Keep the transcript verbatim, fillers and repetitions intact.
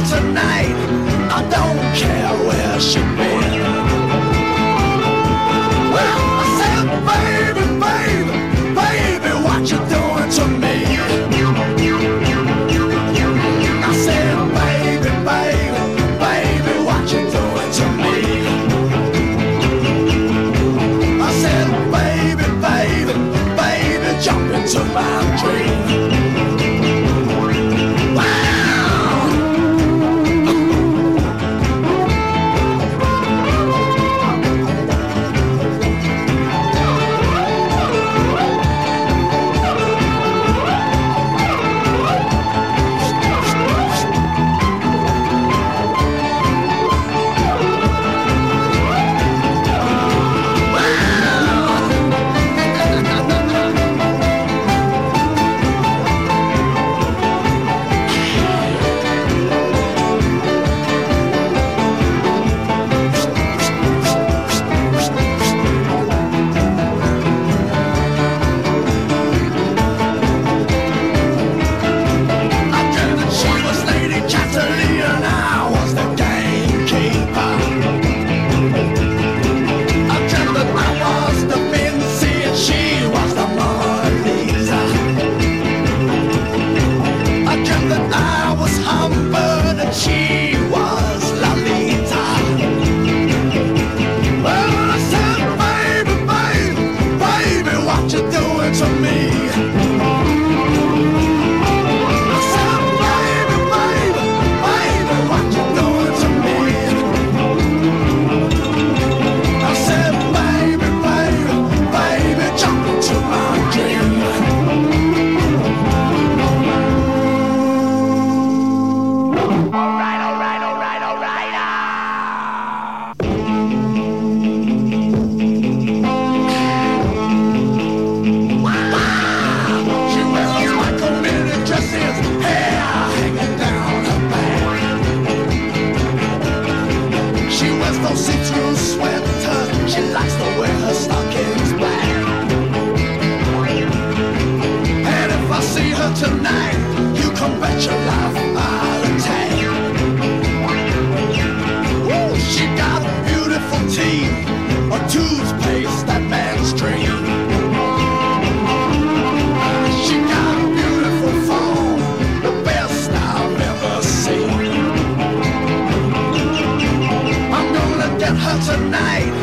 tonight. I don't care where she been. Well, I said, baby, baby, baby, what you doing to me? I said, baby, baby, baby, what you doing to me? I said, baby, baby, baby, jump into my dream. Tonight, you can bet your life I'll attack. Woo, she got beautiful teeth, a toothpaste, that man's dream. She got a beautiful form, the best I've ever seen. I'm gonna get her tonight.